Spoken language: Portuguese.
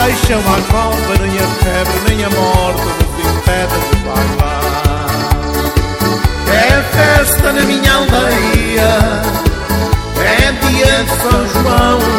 deixam à cova, nem a febre, nem a morte nos impede de lá levar. É festa na minha aldeia, é dia de São João.